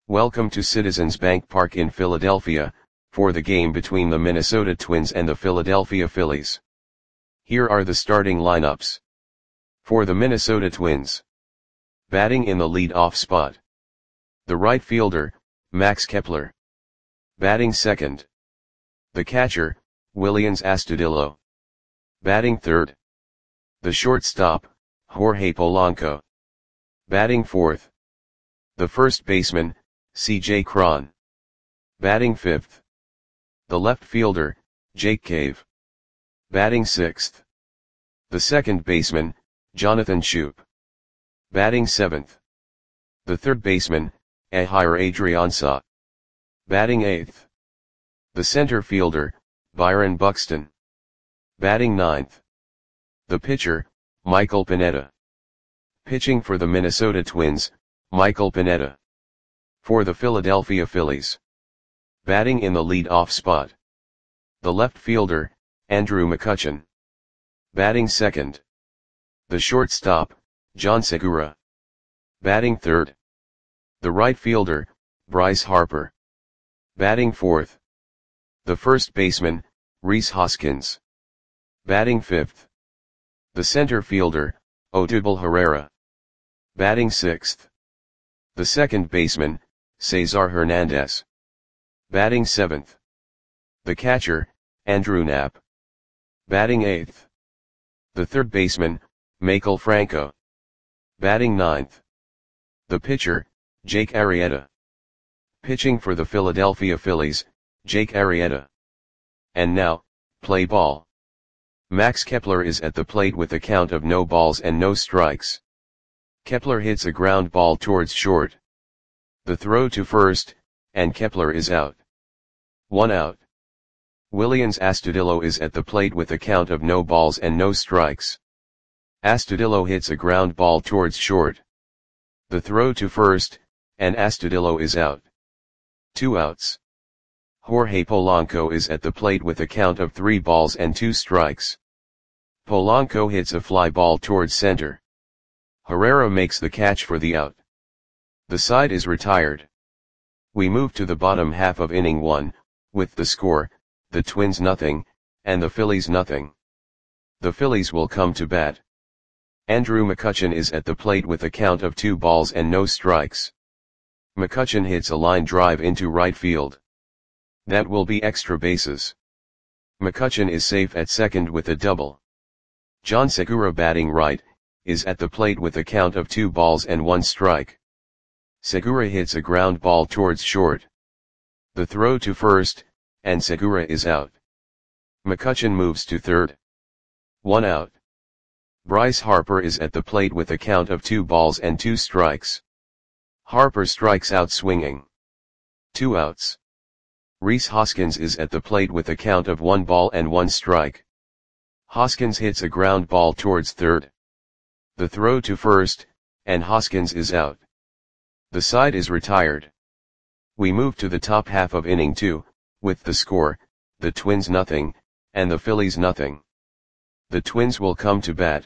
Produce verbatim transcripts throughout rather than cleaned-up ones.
Welcome to Citizens Bank Park in Philadelphia, for the game between the Minnesota Twins and the Philadelphia Phillies. Here are the starting lineups. For the Minnesota Twins. Batting in the lead-off spot. The right fielder, Max Kepler. Batting second. The catcher, Willians Astudillo. Batting third. The shortstop, Jorge Polanco. Batting fourth. The first baseman, C J Cron. Batting fifth. The left fielder, Jake Cave. Batting sixth. The second baseman, Jonathan Schoop. Batting seventh. The third baseman, Ehire Adrianza. Batting eighth. The center fielder, Byron Buxton. Batting ninth. The pitcher, Michael Pineda. Pitching for the Minnesota Twins, Michael Pineda. For the Philadelphia Phillies. Batting in the lead-off spot. The left fielder, Andrew McCutchen. Batting second. The shortstop, John Segura. Batting third. The right fielder, Bryce Harper. Batting fourth. The first baseman, Rhys Hoskins. Batting fifth. The center fielder, Odubel Herrera. Batting sixth. The second baseman, Cesar Hernandez. Batting seventh. The catcher, Andrew Knapp. Batting eighth. The third baseman, Maikel Franco. Batting ninth. The pitcher, Jake Arrieta. Pitching for the Philadelphia Phillies, Jake Arrieta. And now, play ball. Max Kepler is at the plate with a count of no balls and no strikes. Kepler hits a ground ball towards short. The throw to first, and Kepler is out. One out. Willians Astudillo is at the plate with a count of no balls and no strikes. Astudillo hits a ground ball towards short. The throw to first, and Astudillo is out. Two outs. Jorge Polanco is at the plate with a count of three balls and two strikes. Polanco hits a fly ball towards center. Herrera makes the catch for the out. The side is retired. We move to the bottom half of inning one, with the score, the Twins nothing, and the Phillies nothing. The Phillies will come to bat. Andrew McCutchen is at the plate with a count of two balls and no strikes. McCutchen hits a line drive into right field. That will be extra bases. McCutchen is safe at second with a double. John Segura batting right, is at the plate with a count of two balls and one strike. Segura hits a ground ball towards short. The throw to first, and Segura is out. McCutchen moves to third. One out. Bryce Harper is at the plate with a count of two balls and two strikes. Harper strikes out swinging. Two outs. Rhys Hoskins is at the plate with a count of one ball and one strike. Hoskins hits a ground ball towards third. The throw to first, and Hoskins is out. The side is retired. We move to the top half of inning two, with the score, the Twins nothing, and the Phillies nothing. The Twins will come to bat.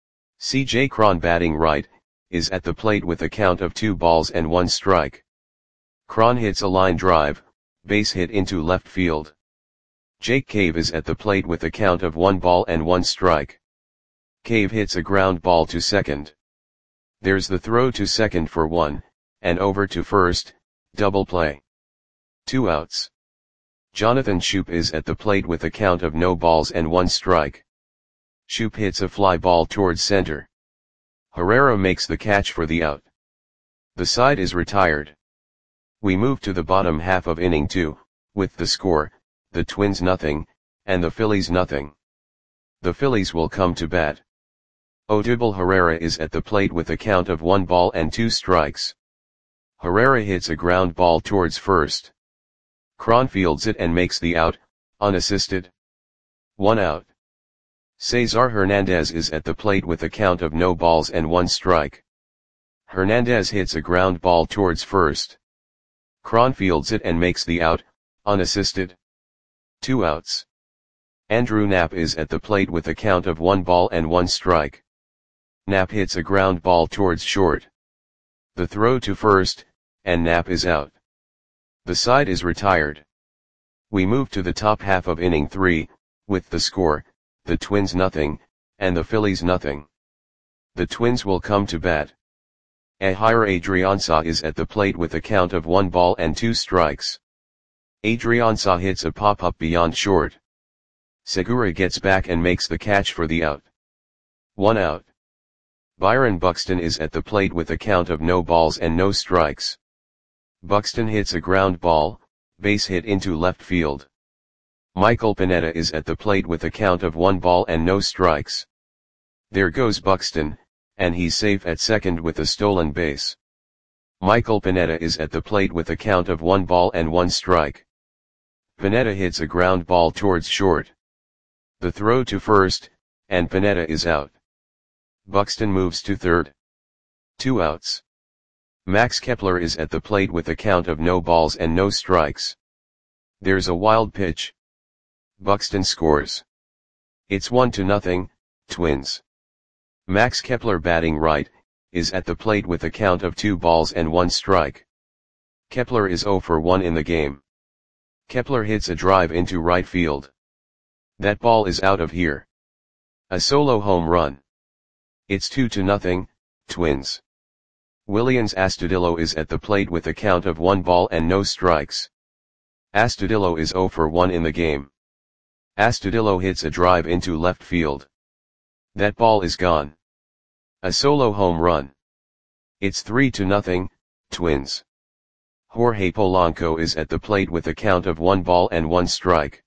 C J Cron batting right, is at the plate with a count of two balls and one strike. Cron hits a line drive, base hit into left field. Jake Cave is at the plate with a count of one ball and one strike. Cave hits a ground ball to second. There's the throw to second for one, and over to first, double play. Two outs. Jonathan Schoop is at the plate with a count of no balls and one strike. Schoop hits a fly ball towards center. Herrera makes the catch for the out. The side is retired. We move to the bottom half of inning two, with the score, the Twins nothing, and the Phillies nothing. The Phillies will come to bat. Odubel Herrera is at the plate with a count of one ball and two strikes. Herrera hits a ground ball towards first. Cron fields it and makes the out, unassisted. One out. Cesar Hernandez is at the plate with a count of no balls and one strike. Hernandez hits a ground ball towards first. Cron fields it and makes the out, unassisted. Two outs. Andrew Knapp is at the plate with a count of one ball and one strike. Knapp hits a ground ball towards short. The throw to first, and Knapp is out. The side is retired. We move to the top half of inning three, with the score, the Twins nothing, and the Phillies nothing. The Twins will come to bat. Ehire Adrianza is at the plate with a count of one ball and two strikes. Adrianza hits a pop-up beyond short. Segura gets back and makes the catch for the out. One out. Byron Buxton is at the plate with a count of no balls and no strikes. Buxton hits a ground ball, base hit into left field. Michael Pineda is at the plate with a count of one ball and no strikes. There goes Buxton, and he's safe at second with a stolen base. Michael Pineda is at the plate with a count of one ball and one strike. Pineda hits a ground ball towards short. The throw to first, and Pineda is out. Buxton moves to third. Two outs. Max Kepler is at the plate with a count of no balls and no strikes. There's a wild pitch. Buxton scores. It's one to nothing, Twins. Max Kepler, batting right, is at the plate with a count of two balls and one strike. Kepler is oh for one in the game. Kepler hits a drive into right field. That ball is out of here. A solo home run. It's two to nothing, Twins. Willians Astudillo is at the plate with a count of one ball and no strikes. Astudillo is oh for one in the game. Astudillo hits a drive into left field. That ball is gone. A solo home run. It's three to nothing, Twins. Jorge Polanco is at the plate with a count of one ball and one strike.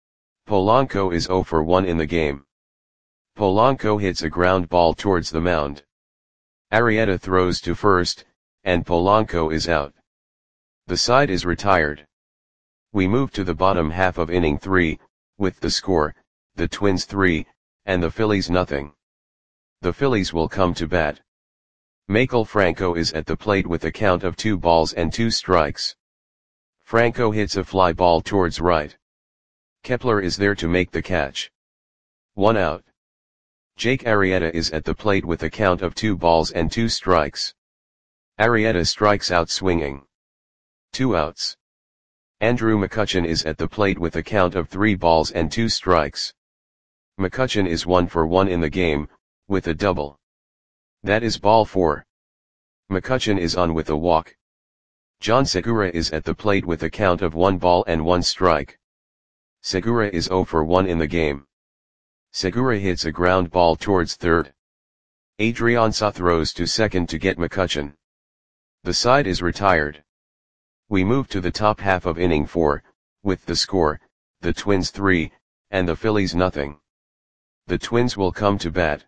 Polanco is oh for one in the game. Polanco hits a ground ball towards the mound. Arrieta throws to first, and Polanco is out. The side is retired. We move to the bottom half of inning three, with the score, the Twins three, and the Phillies nothing. The Phillies will come to bat. Maikel Franco is at the plate with a count of two balls and two strikes. Franco hits a fly ball towards right. Kepler is there to make the catch. One out. Jake Arrieta is at the plate with a count of two balls and two strikes. Arrieta strikes out swinging. Two outs. Andrew McCutchen is at the plate with a count of three balls and two strikes. McCutchen is one for one in the game, with a double. That is ball four. McCutchen is on with a walk. John Segura is at the plate with a count of one ball and one strike. Segura is oh for one in the game. Segura hits a ground ball towards third. Adrianza throws to second to get McCutchen. The side is retired. We move to the top half of inning four, with the score, the Twins three, and the Phillies nothing. The Twins will come to bat.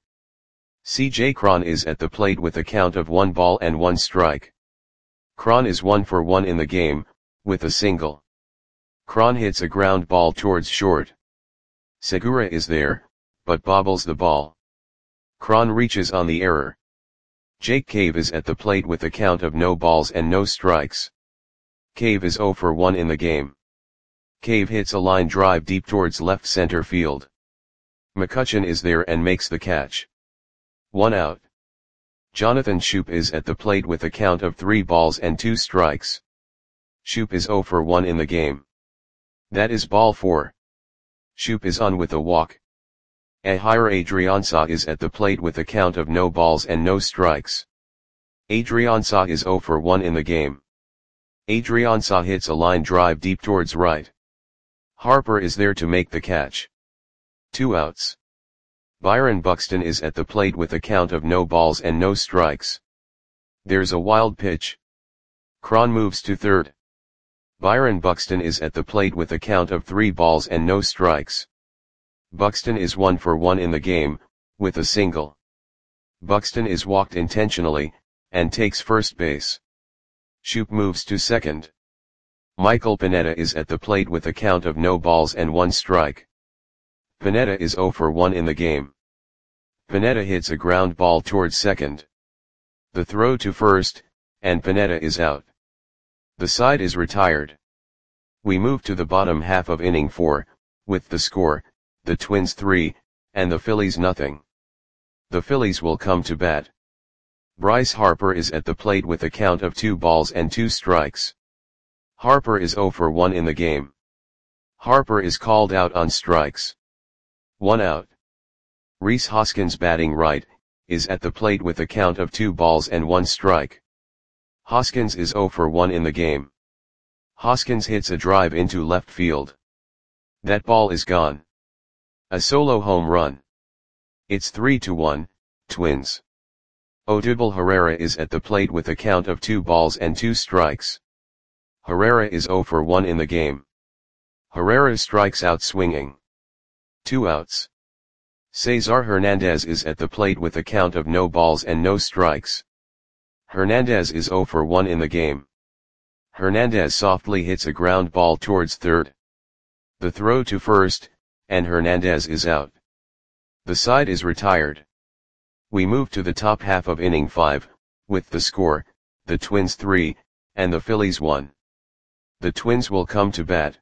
C J Cron is at the plate with a count of one ball and one strike. Cron is one for one in the game, with a single. Cron hits a ground ball towards short. Segura is there, but bobbles the ball. Cron reaches on the error. Jake Cave is at the plate with a count of no balls and no strikes. Cave is oh for one in the game. Cave hits a line drive deep towards left center field. McCutchen is there and makes the catch. One out. Jonathan Schoop is at the plate with a count of three balls and two strikes. Schoop is oh for one in the game. That is ball four. Schoop is on with a walk. Ehire Adrianza is at the plate with a count of no balls and no strikes. Adrianza is oh for one in the game. Adrianza hits a line drive deep towards right. Harper is there to make the catch. Two outs. Byron Buxton is at the plate with a count of no balls and no strikes. There's a wild pitch. Cron moves to third. Byron Buxton is at the plate with a count of three balls and no strikes. Buxton is one for one in the game, with a single. Buxton is walked intentionally, and takes first base. Schoop moves to second. Michael Pineda is at the plate with a count of no balls and one strike. Pineda is oh for one in the game. Pineda hits a ground ball towards second. The throw to first, and Pineda is out. The side is retired. We move to the bottom half of inning four, with the score, the Twins three, and the Phillies nothing. The Phillies will come to bat. Bryce Harper is at the plate with a count of two balls and two strikes. Harper is zero for one in the game. Harper is called out on strikes. One out. Rhys Hoskins, batting right, is at the plate with a count of two balls and one strike. Hoskins is zero for one in the game. Hoskins hits a drive into left field. That ball is gone. A solo home run. It's three to one, Twins. Odubel Herrera is at the plate with a count of two balls and two strikes. Herrera is zero for one in the game. Herrera strikes out swinging. Two outs. Cesar Hernandez is at the plate with a count of no balls and no strikes. Hernandez is zero for one in the game. Hernandez softly hits a ground ball towards third. The throw to first, and Hernandez is out. The side is retired. We move to the top half of inning five, with the score, the Twins three, and the Phillies one. The Twins will come to bat.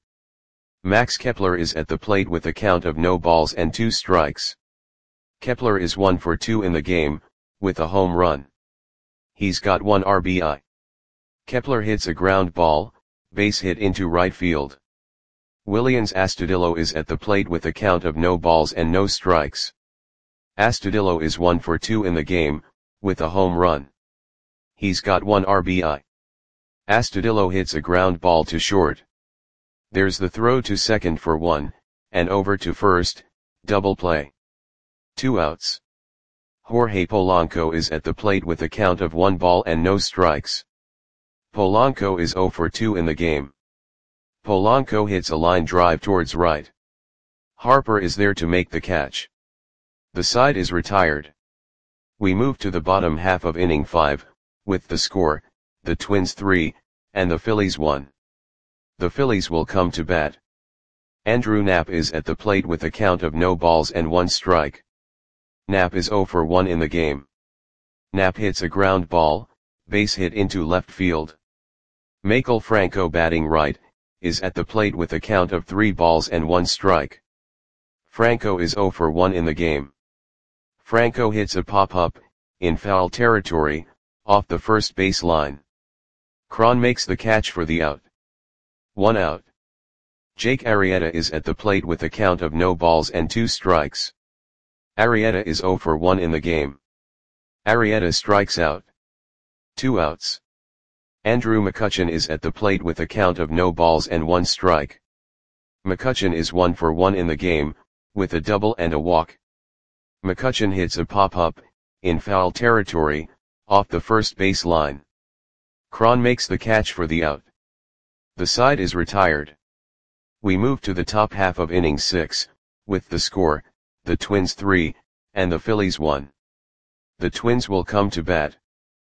Max Kepler is at the plate with a count of no balls and two strikes. Kepler is one for two in the game, with a home run. He's got one R B I. Kepler hits a ground ball, base hit into right field. Willians Astudillo is at the plate with a count of no balls and no strikes. Astudillo is one for two in the game, with a home run. He's got one R B I. Astudillo hits a ground ball to short. There's the throw to second for one, and over to first, double play. Two outs. Jorge Polanco is at the plate with a count of one ball and no strikes. Polanco is zero for two in the game. Polanco hits a line drive towards right. Harper is there to make the catch. The side is retired. We move to the bottom half of inning five, with the score, the Twins three, and the Phillies one. The Phillies will come to bat. Andrew Knapp is at the plate with a count of no balls and one strike. Knapp is zero for one in the game. Knapp hits a ground ball, base hit into left field. Maikel Franco, batting right, is at the plate with a count of three balls and one strike. Franco is zero for one in the game. Franco hits a pop-up, in foul territory, off the first base line. Cron makes the catch for the out. One out. Jake Arrieta is at the plate with a count of no balls and two strikes. Arrieta is zero for one in the game. Arrieta strikes out. Two outs. Andrew McCutchen is at the plate with a count of no balls and one strike. McCutchen is one for one in the game, with a double and a walk. McCutchen hits a pop-up, in foul territory, off the first base line. Cron makes the catch for the out. The side is retired. We move to the top half of inning six, with the score, the Twins three, and the Phillies one. The Twins will come to bat.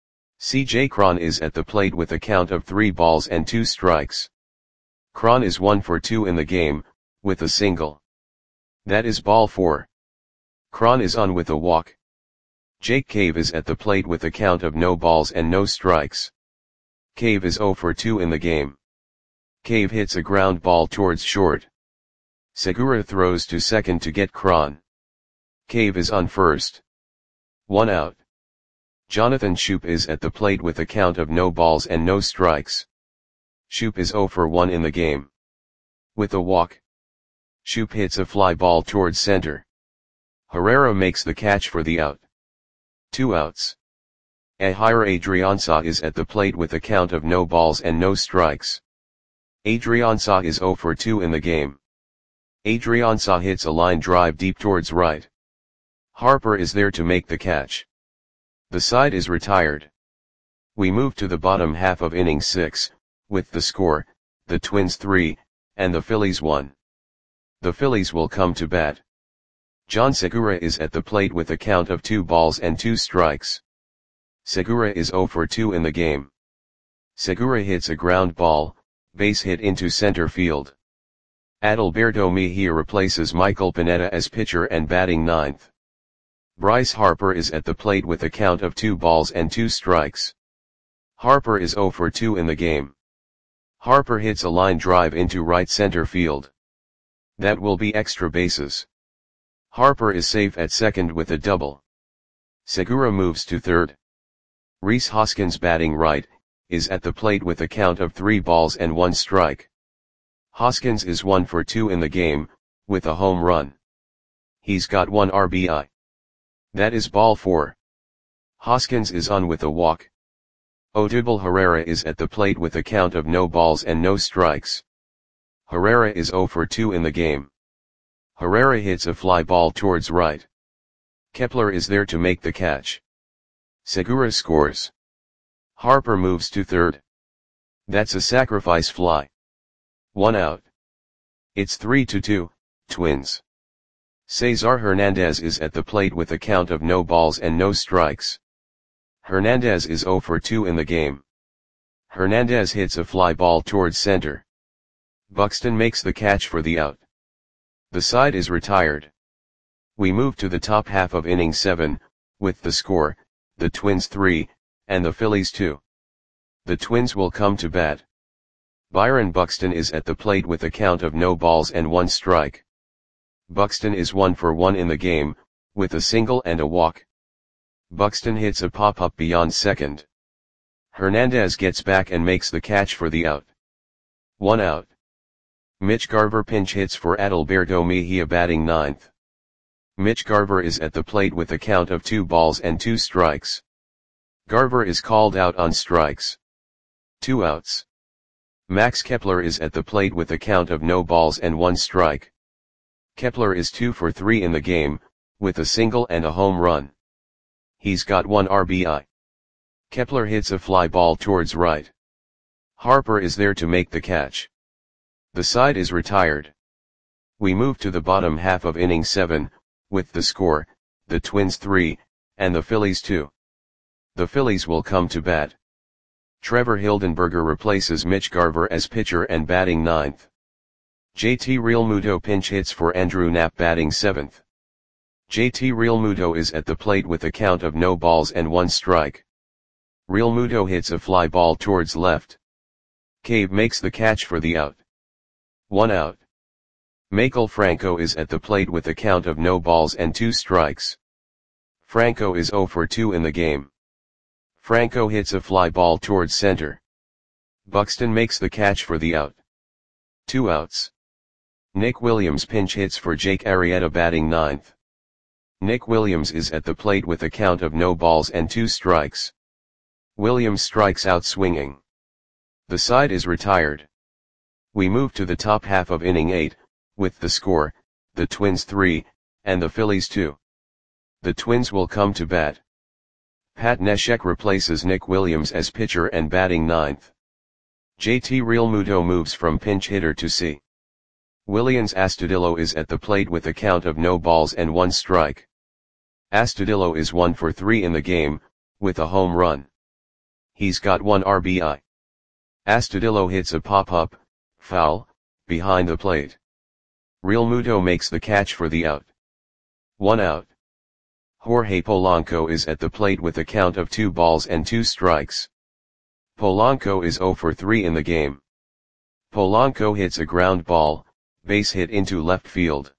C J Cron is at the plate with a count of three balls and two strikes. Cron is one for two in the game, with a single. That is ball four. Cron is on with a walk. Jake Cave is at the plate with a count of no balls and no strikes. Cave is zero for two in the game. Cave hits a ground ball towards short. Segura throws to second to get Cron. Cave is on first. One out. Jonathan Schoop is at the plate with a count of no balls and no strikes. Schoop is zero for one in the game. With a walk. Schoop hits a fly ball towards center. Herrera makes the catch for the out. Two outs. Ehire Adrianza is at the plate with a count of no balls and no strikes. Adrianza is zero for two in the game. Adrianza hits a line drive deep towards right. Harper is there to make the catch. The side is retired. We move to the bottom half of inning six, with the score, the Twins three, and the Phillies one. The Phillies will come to bat. John Segura is at the plate with a count of two balls and two strikes. Segura is zero for two in the game. Segura hits a ground ball, base hit into center field. Adalberto Mejia replaces Michael Pineda as pitcher and batting ninth. Bryce Harper is at the plate with a count of two balls and two strikes. Harper is zero for two in the game. Harper hits a line drive into right center field. That will be extra bases. Harper is safe at second with a double. Segura moves to third. Rhys Hoskins batting right, is at the plate with a count of three balls and one strike. Hoskins is one for two in the game, with a home run. He's got one R B I. That is ball four. Hoskins is on with a walk. Odubel Herrera is at the plate with a count of no balls and no strikes. Herrera is zero for two in the game. Herrera hits a fly ball towards right. Kepler is there to make the catch. Segura scores. Harper moves to third. That's a sacrifice fly. One out. It's three to two, Twins. Cesar Hernandez is at the plate with a count of no balls and no strikes. Hernandez is zero for two in the game. Hernandez hits a fly ball towards center. Buxton makes the catch for the out. The side is retired. We move to the top half of inning seven, with the score, the Twins three, and the Phillies two. The Twins will come to bat. Byron Buxton is at the plate with a count of no balls and one strike. Buxton is one for one in the game, with a single and a walk. Buxton hits a pop-up beyond second. Hernandez gets back and makes the catch for the out. One out. Mitch Garver pinch hits for Adalberto Mejia batting ninth. Mitch Garver is at the plate with a count of two balls and two strikes. Garver is called out on strikes. Two outs. Max Kepler is at the plate with a count of no balls and one strike. Kepler is two for three in the game, with a single and a home run. He's got one R B I. Kepler hits a fly ball towards right. Harper is there to make the catch. The side is retired. We move to the bottom half of inning seven, with the score, the Twins three, and the Phillies two. The Phillies will come to bat. Trevor Hildenberger replaces Mitch Garver as pitcher and batting ninth. J T Realmuto pinch hits for Andrew Knapp batting seventh. J T Realmuto is at the plate with a count of no balls and one strike. Realmuto hits a fly ball towards left. Cave makes the catch for the out. One out. Maikel Franco is at the plate with a count of no balls and two strikes. Franco is zero for two in the game. Franco hits a fly ball towards center. Buxton makes the catch for the out. Two outs. Nick Williams pinch hits for Jake Arrieta batting ninth. Nick Williams is at the plate with a count of no balls and two strikes. Williams strikes out swinging. The side is retired. We move to the top half of inning eight, with the score, the Twins three, and the Phillies two. The Twins will come to bat. Pat Neshek replaces Nick Williams as pitcher and batting ninth. J T Realmuto moves from pinch hitter to C. Willians Astudillo is at the plate with a count of no balls and one strike. Astudillo is one for three in the game, with a home run. He's got one R B I. Astudillo hits a pop-up, foul, behind the plate. Realmuto makes the catch for the out. One out. Jorge Polanco is at the plate with a count of two balls and two strikes. Polanco is zero for three in the game. Polanco hits a ground ball, base hit into left field.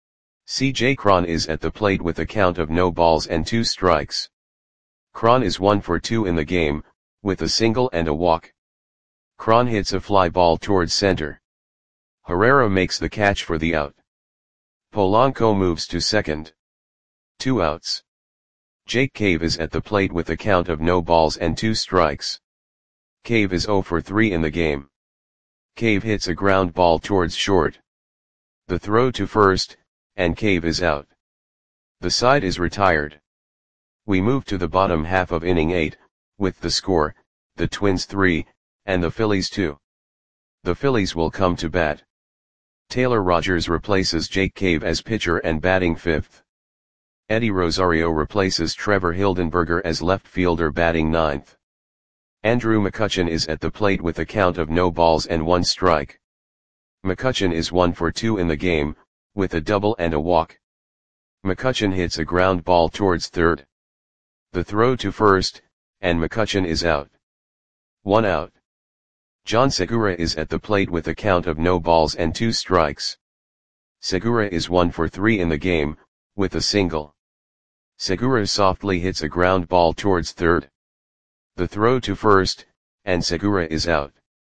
C J Cron is at the plate with a count of no balls and two strikes. Cron is one for two in the game, with a single and a walk. Cron hits a fly ball towards center. Herrera makes the catch for the out. Polanco moves to second. Two outs. Jake Cave is at the plate with a count of no balls and two strikes. Cave is zero for three in the game. Cave hits a ground ball towards short. The throw to first, and Cave is out. The side is retired. We move to the bottom half of inning eight, with the score, the Twins three, and the Phillies two. The Phillies will come to bat. Taylor Rogers replaces Jake Cave as pitcher and batting fifth. Eddie Rosario replaces Trevor Hildenberger as left fielder batting ninth. Andrew McCutchen is at the plate with a count of no balls and one strike. McCutchen is one for two in the game, with a double and a walk. McCutchen hits a ground ball towards third. The throw to first, and McCutchen is out. One out. John Segura is at the plate with a count of no balls and two strikes. Segura is one for three in the game, with a single. Segura softly hits a ground ball towards third. The throw to first, and Segura is out.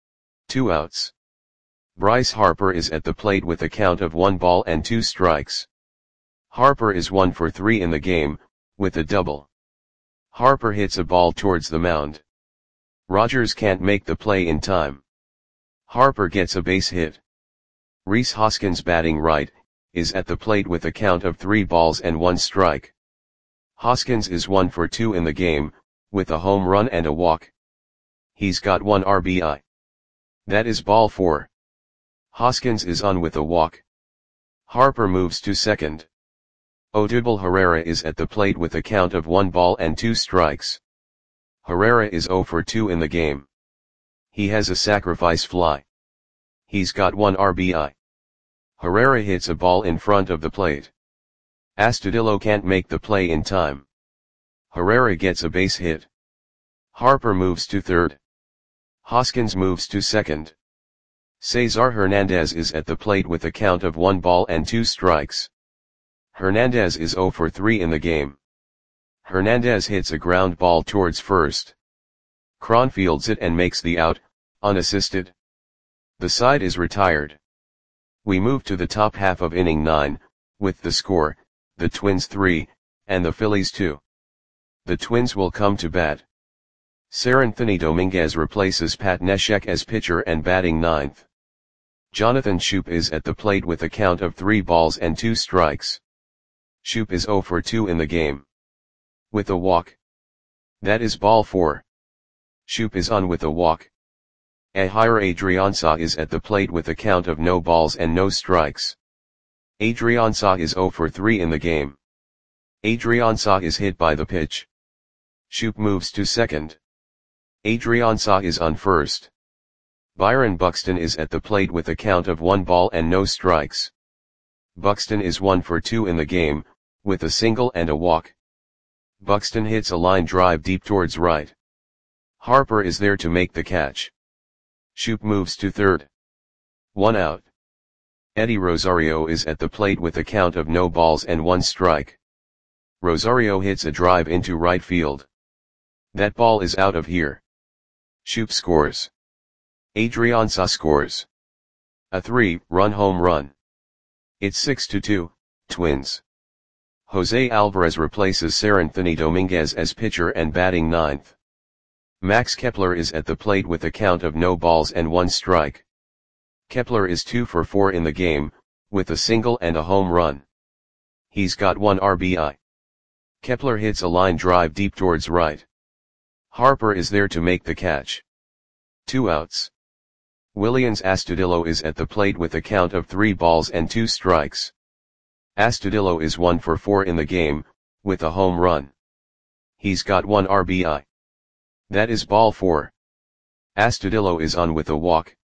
Two outs. Bryce Harper is at the plate with a count of one ball and two strikes. Harper is one for three in the game, with a double. Harper hits a ball towards the mound. Rogers can't make the play in time. Harper gets a base hit. Rhys Hoskins, batting right, is at the plate with a count of three balls and one strike. Hoskins is one for two in the game, with a home run and a walk. He's got one R B I. That is ball four. Hoskins is on with a walk. Harper moves to second. Odubel Herrera is at the plate with a count of one ball and two strikes. Herrera is zero for two in the game. He has a sacrifice fly. He's got one R B I. Herrera hits a ball in front of the plate. Astudillo can't make the play in time. Herrera gets a base hit. Harper moves to third. Hoskins moves to second. Cesar Hernandez is at the plate with a count of one ball and two strikes. Hernandez is zero for three in the game. Hernandez hits a ground ball towards first. Cron fields it and makes the out, unassisted. The side is retired. We move to the top half of inning nine, with the score, the Twins three, and the Phillies two. The Twins will come to bat. Seranthony Dominguez replaces Pat Neshek as pitcher and batting ninth. Jonathan Schoop is at the plate with a count of three balls and two strikes. Schoop is zero for two in the game. With a walk. That is ball four. Schoop is on with a walk. Ehire Adrianza is at the plate with a count of no balls and no strikes. Adrianza is zero for three in the game. Adrianza is hit by the pitch. Schoop moves to second. Adrianza is on first. Byron Buxton is at the plate with a count of one ball and no strikes. Buxton is one for two in the game, with a single and a walk. Buxton hits a line drive deep towards right. Harper is there to make the catch. Schoop moves to third. One out. Eddie Rosario is at the plate with a count of no balls and one strike. Rosario hits a drive into right field. That ball is out of here. Schoop scores. Adrianza scores. A three-run home run. It's six to two, Twins. Jose Alvarez replaces Seranthony Dominguez as pitcher and batting ninth. Max Kepler is at the plate with a count of no balls and one strike. Kepler is two for four in the game, with a single and a home run. He's got one R B I. Kepler hits a line drive deep towards right. Harper is there to make the catch. Two outs. Willians Astudillo is at the plate with a count of three balls and two strikes. Astudillo is one for four in the game, with a home run. He's got one R B I. That is ball four. Astudillo is on with a walk.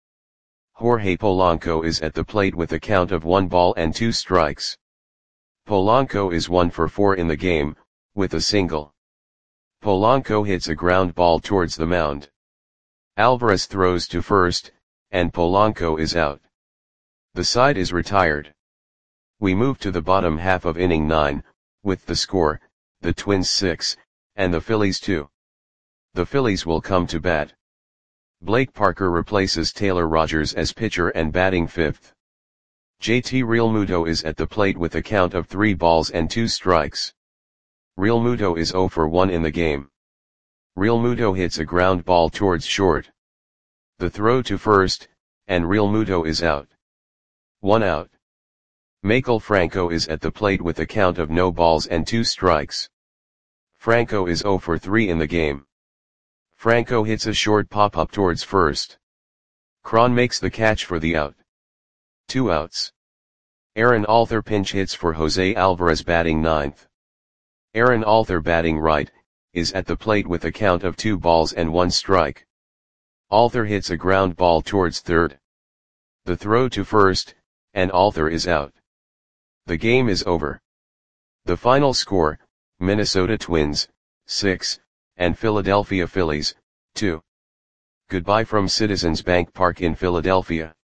Jorge Polanco is at the plate with a count of one ball and two strikes. Polanco is one for four in the game, with a single. Polanco hits a ground ball towards the mound. Alvarez throws to first, and Polanco is out. The side is retired. We move to the bottom half of inning nine, with the score, the Twins six, and the Phillies two. The Phillies will come to bat. Blake Parker replaces Taylor Rogers as pitcher and batting fifth. J T Realmuto is at the plate with a count of three balls and two strikes. Realmuto is zero for one in the game. Realmuto hits a ground ball towards short. The throw to first, and Realmuto is out. One out. Maikel Franco is at the plate with a count of no balls and two strikes. Franco is zero for three in the game. Franco hits a short pop-up towards first. Cron makes the catch for the out. Two outs. Aaron Alther pinch hits for Jose Alvarez batting ninth. Aaron Alther batting right, is at the plate with a count of two balls and one strike. Alther hits a ground ball towards third. The throw to first, and Alther is out. The game is over. The final score, Minnesota Twins, six, and Philadelphia Phillies, two. Goodbye from Citizens Bank Park in Philadelphia.